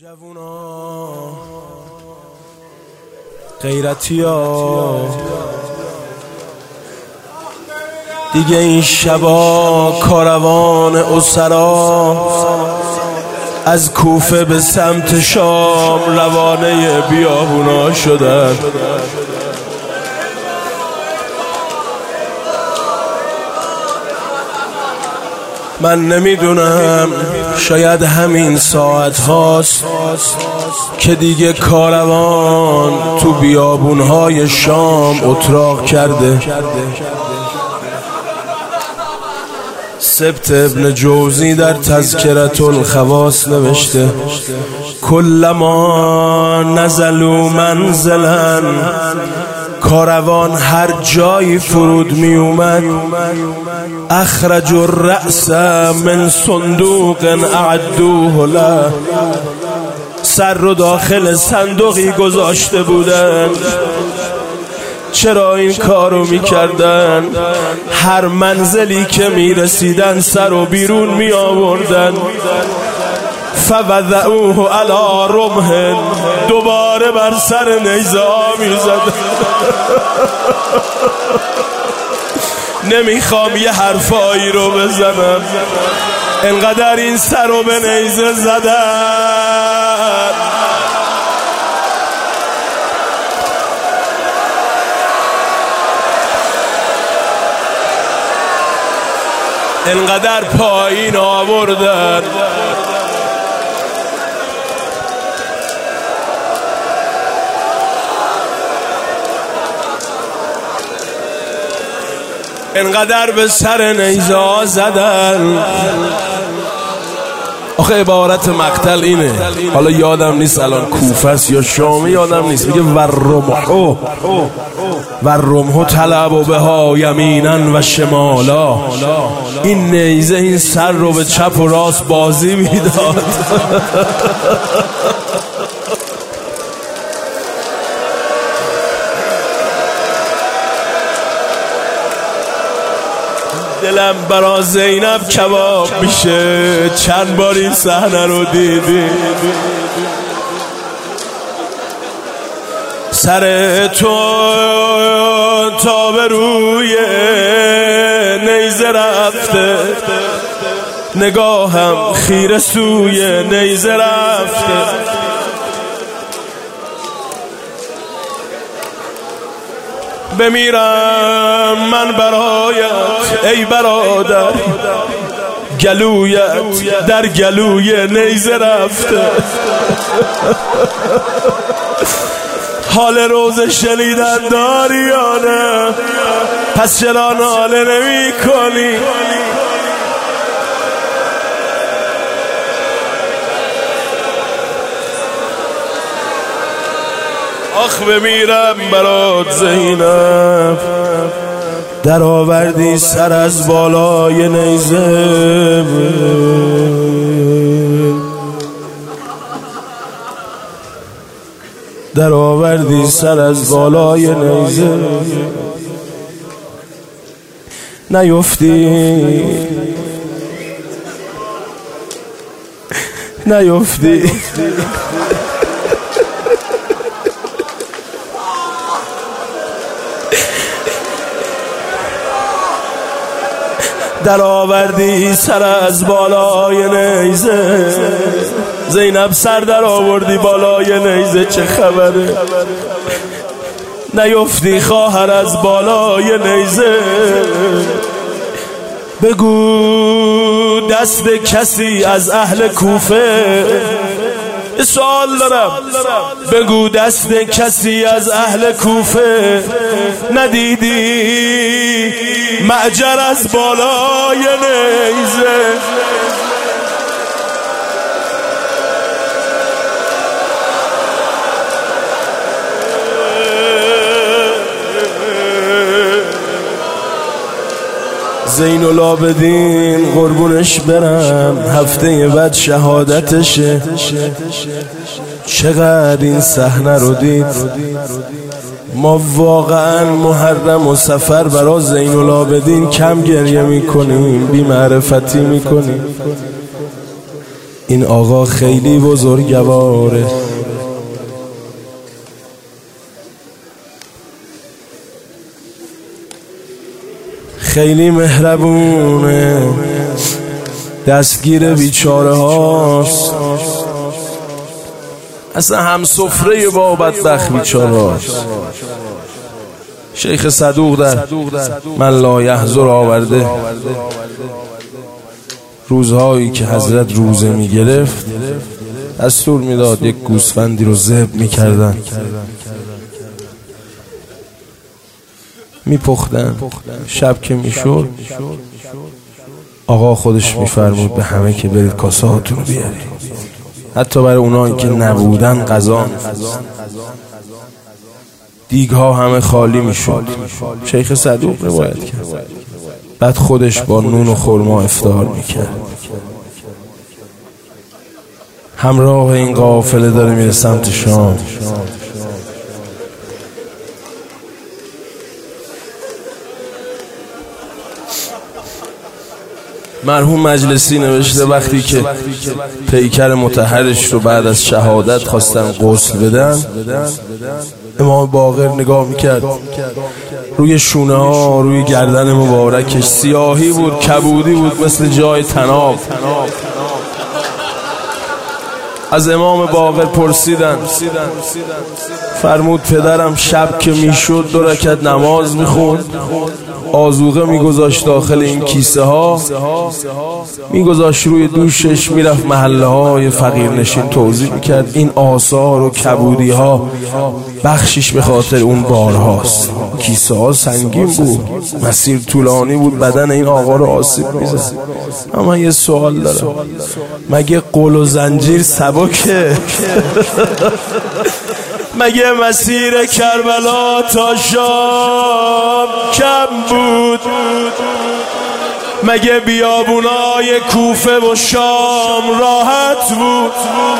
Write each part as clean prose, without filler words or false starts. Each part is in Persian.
جوونا غیرتیا دیگه این شبا کاروان اسرا از کوفه به سمت شام روانه بیابونا شدن. من نمیدونم، شاید همین ساعت هاست که دیگه کاروان تو بیابونهای شام اتراق کرده. سبت ابن جوزی در تذکرة الخواص نوشته کلما نزلوا منزلا، کاروان هر جایی فرود می اومد، اخرج الرأس من صندوق اعدوه له، سر رو داخل صندوقی گذاشته بودن. چرا این کارو میکردن؟ هر منزلی که میرسیدن سر رو بیرون می آوردن. فوضعوه علی رمح، دوباره بر سر نیزه ها میزدن. نمیخوام یه حرفایی رو بزنم، انقدر این سر رو به نیزه زدن انقدر پایین آوردن انقدر به سر نیزه ها زدن. آخه عبارت مقتل اینه، حالا یادم نیست الان کوفه است یا شامه، یادم نیست، میگه ورمحو طلب بها یمینا و شمالا. این نیزه این سر رو به چپ و راست بازی میداد. دلم برا زینب کباب میشه، چند بار این صحنه رو دیدی. سر تو تا به روی نیزه رفته، نگاهم خیره سوی نیزه رفته. بمیرم من برایت ای برادر، گلویت در گلوی نیزه رفته. حال روز شنیدن داری یا نه؟ پس چرا ناله نمی کنی؟ آخ بمیرم برات زینب، در آوردی سر از بالای نیزه، در آوردی سر از بالای نیزه. نیفتی نیفتی در آوردی سر از بالای نیزه. زینب سر در آوردی بالای نیزه، چه خبره؟ نیفتی خواهر از بالای نیزه. بگو دست کسی از اهل کوفه، سوال دارم، بگو دست کسی از اهل کوفه ندیدی معجر از بالای نیزه. زین العابدین قربونش برم، هفته بعد شهادتشه. چقدر این صحنه رو دید. ما واقعا محرم و سفر برا زین العابدین کم گریه میکنیم، بی معرفتی میکنیم. این آقا خیلی بزرگواره، خیلی مهربونه، دستگیر بیچاره هاست، اصلا هم سفره با بدبخت بیچاره هاست. شیخ صدوق در من لا یحضر آورده روزهایی که حضرت روزه می گرفت دستور میداد یک گوسفندی رو ذبح میکردن، میپختن. شب که میشد آقا خودش میفرمود به همه که برید کاسه هاتون رو بیارید، حتی برای اونایی که نبودن غذا، دیگ ها همه خالی میشد. شیخ صدوق روایت کرد. بعد خودش با نون و خرما افطار میکرد. همراه این قافله داره میره سمت شام. مرحوم مجلسی نوشته وقتی که پیکر مطهرش رو بعد از شهادت خواستن غسل بدن، امام باقر نگاه میکرد روی شونه ها، روی گردن مبارکش سیاهی بود، کبودی بود مثل جای طناب. از امام باقر پرسیدن، فرمود پدرم شب که میشد 2 رکعت نماز میخوند، آذوقه میگذاشت داخل این کیسه ها، میگذاشت روی دوشش، میرفت محله های فقیرنشین توزیع میکرد. این آثار و کبودی ها بخشش به خاطر اون بارهاست. کیسه ها سنگین بود، مسیر طولانی بود، بدن این آقا رو آسیب میزد. اما یه سوال دارم، مگه قل و زنجیر سبکه؟ مگه مسیر کربلا تا شام کم بود؟ مگه بیابونای کوفه و شام راحت بود؟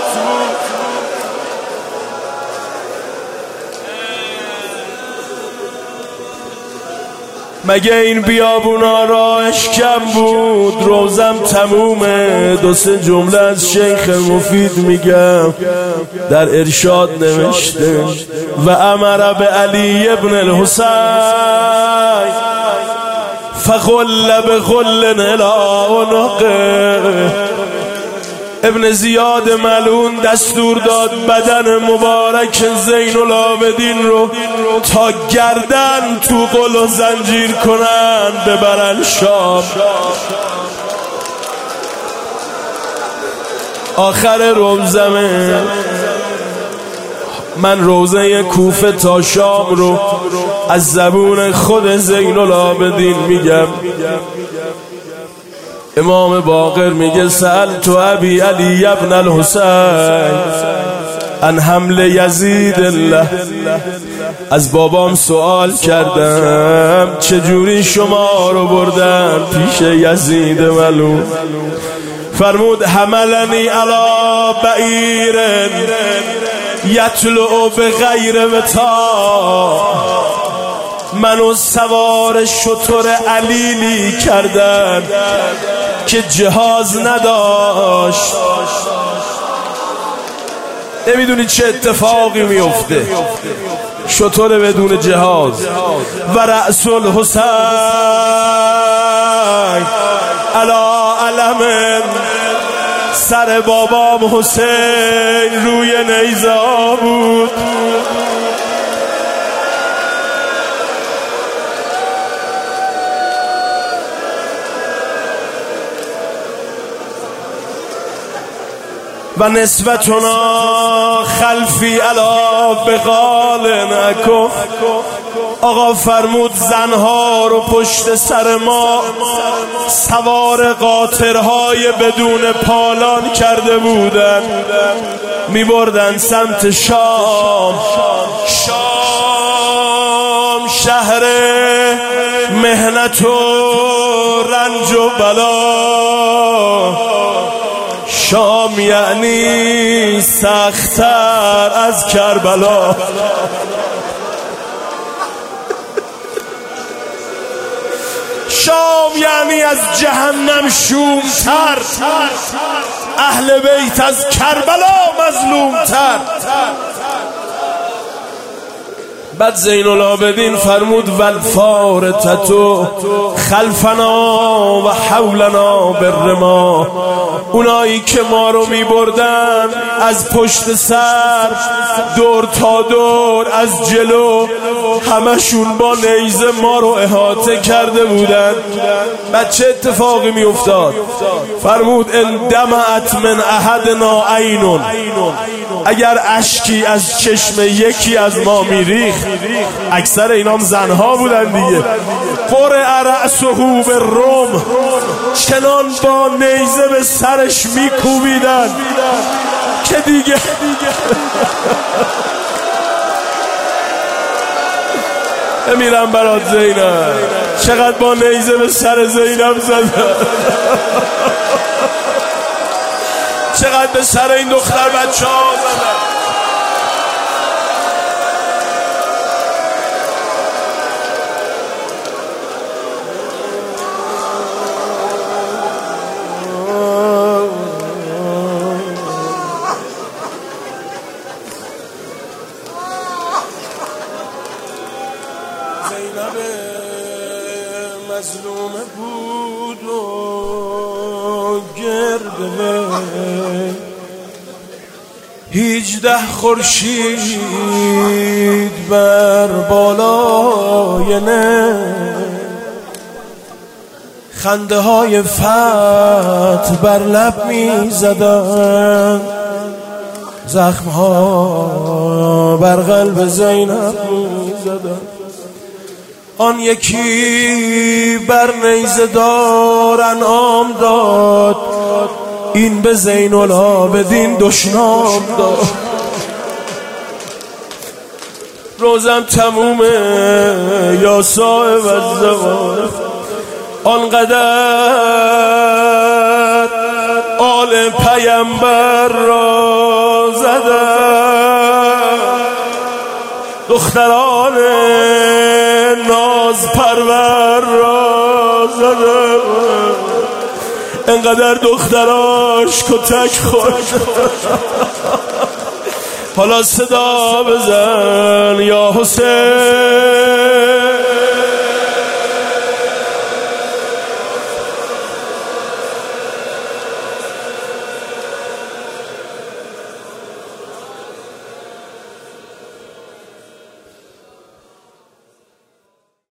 مگه این بیابونا راهش کم بود؟ روزم تمومه. 2-3 جمله از شیخ مفید میگم. در ارشاد نوشته و امر به علی ابن الحسین فغل بغل الی عنقه. ابن زیاد ملعون دستور داد بدن مبارک زین العابدین رو تا گردن تو قل و زنجیر کنن ببرن شام. آخر روزمه من روزه کوفه تا شام رو از زبون خود زین العابدین میگم. امام باقر میگه سألت ابی علی ابن الحسین ان حمل یزید الله. از بابام سوال کردم چجوری شما رو بردن پیش یزید ملعون. فرمود حملنی علی بعیر یطلع بغیر وطا. منو سوار شتر علیلی کردن که جهاز نداشت. نمیدونی چه اتفاقی میفته، شتر بدون جهاز. و رأس الحسین علی علم، سر بابام حسین روی نیزه بود. و نسبتنا خلفی علا بقال نکف. آقا فرمود زنها رو پشت سر ما سوار قاطرهای بدون پالان کرده بودن، می بردن سمت شام. شام شهر مهنت و رنج و بلا. شام یعنی سخت‌تر از کربلا. شام یعنی از جهنم شوم‌تر. اهل بیت از کربلا مظلوم تر. بعد زین العابدین فرمود والفارتتو خلفنا و حولنا بالرما، اونایی که ما رو می بردن از پشت سر دور تا دور از جلو، همشون با نیزه ما رو احاطه کرده بودن. بعد چه اتفاقی می افتاد؟ فرمود ان دمعت من احدنا عینون، اگر اشکی از چشم یکی از ما می ریخت، اکثر اینام زنها بودن دیگه، قرع رأسه بالرمح، چنان با نیزه به سرش میکوبیدن که دیگه امیرم برات زینب، چقدر با نیزه به سر زینب زدن، چقدر به سر این دختر بچه ها زدن. زینب مظلوم بود و گرده 18 خورشید بر بالای نه، خنده های فتح بر لب می زدن، زخم ها بر قلب زینب می زدن. آن یکی بر نیزه دار انعام داد، این به زین العابدین دشنام داد. روزم تمومه یا صاحب الزمان، آنقدر آل پیمبر را زدن، دختران ناز پرور را زدن، انقدر دختراش کتک خورد. حالا صدا بزن یا حسین.